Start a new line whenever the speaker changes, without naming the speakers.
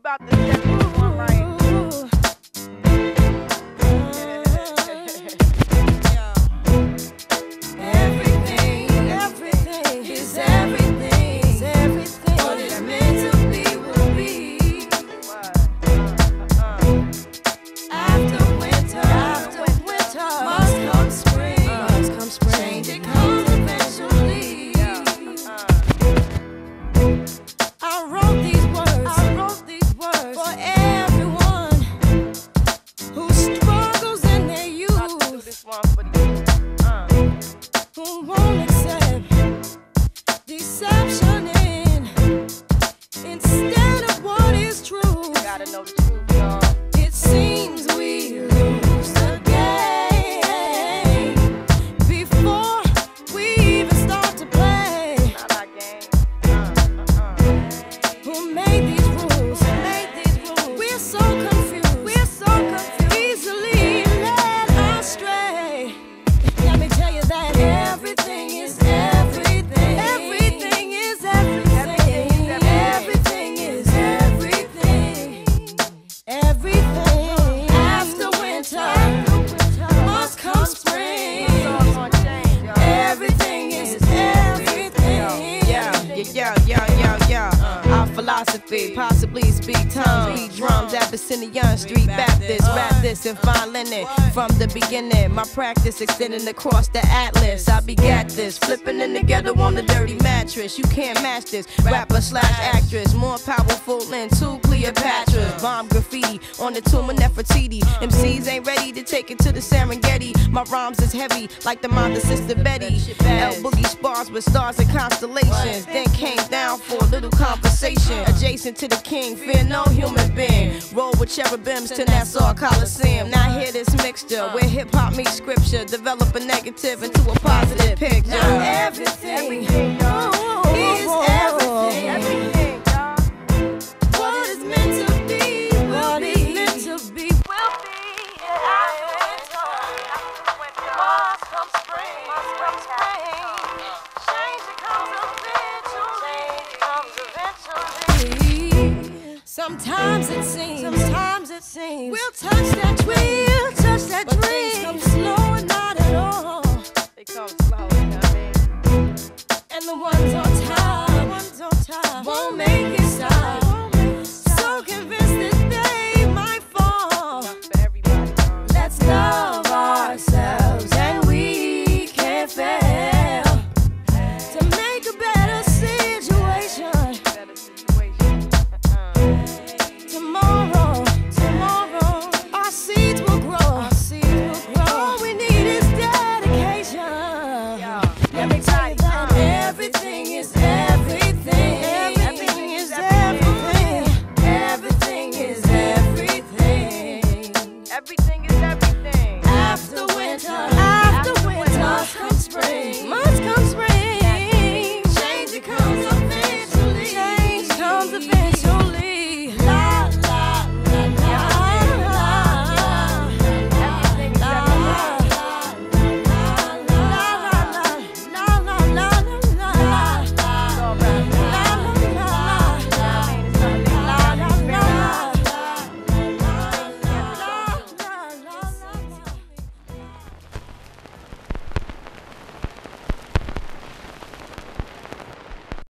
about to set this one right.
Possibly speak tongues, beat drums, Abyssinian Street Baptist, rap this and fine linen. From the beginning, my practice extending across the atlas. I begat this, flipping in together on the dirty mattress. You can't match this, rapper slash actress, more powerful than two Cleopatras. Bomb graffiti on the tomb of Nefertiti. MCs ain't ready to take it to the Serengeti. My rhymes is heavy like the mind of Sister Betty. L Boogie spars with stars and constellations. Then came down for a little conversation. Adjacent to the king, fear no human being. Roll with cherubims to Nassau Coliseum. Now hear this mixture where hip hop meets scripture. Develop a negative into a positive picture.
Now everything is everything. Everything, y'all.
What is meant to be will be.
Meant to be will be. After winter, must come spring. Must come spring. Change it comes eventually.
Sometimes it seems we'll touch that dream, but things come slow and not at all.
They come slow, you know what I mean?
And the ones on top won't make it stop. So convinced that they might fall. Let's love ourselves and we can't fail to make a better situation. Tomorrow, our seeds will grow. All we need is dedication. Let me tell you that everything is everything. Everything is everything. Everything is everything.
Everything is everything.
After winter.